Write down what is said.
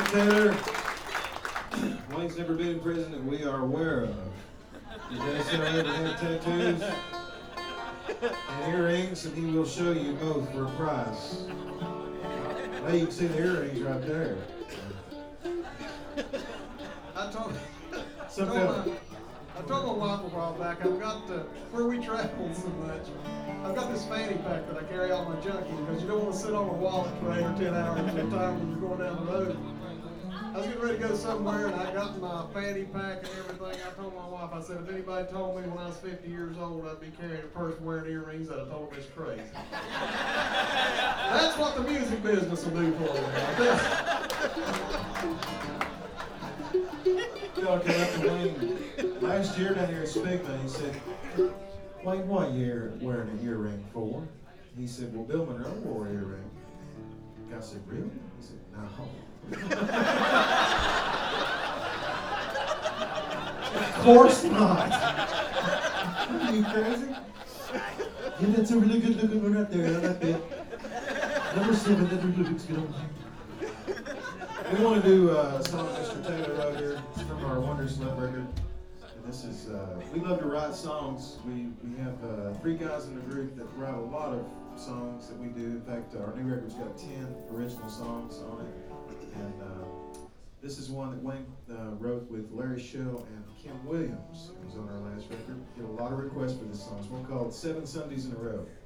Taylor. Wayne's never been in prison that we are aware of. Did Dennis ever have tattoos and earrings? And he will show you both for a price. Now you can see the earrings right there. I told Something. I told my wife a while back, I've got where we travel so much, I've got this fanny pack that I carry all my junk in because you don't want to sit on a wallet for 8 or 10 hours at a time when you're going down the road. I was getting ready to go somewhere and I got my fanny pack and everything. I told my wife, I said, if anybody told me when I was 50 years old I'd be carrying a purse wearing earrings, I'd have told them it's crazy. That's what the music business will do for you. Y'all came up to Wayne last year down here at Spigman. He said, Wayne, what you wearing an earring for? He said, well, Bill Monroe wore an earring. I said, really? He said, no. Of course not. Are you crazy? Yeah, that's a really good looking one right there. I like that. Number 7, that really looks good on you. We want to do a song Mr. Taylor wrote here. It's from our Wonderslut record. And this is, we love to write songs. We have 3 guys in the group that write a lot of songs that we do. In fact, our new record's got 10 original songs on it. And this is one that Wayne wrote with Larry Shell and Kim Williams. It was on our last record. Get a lot of requests for this song. It's one called 7 Sundays in a Row.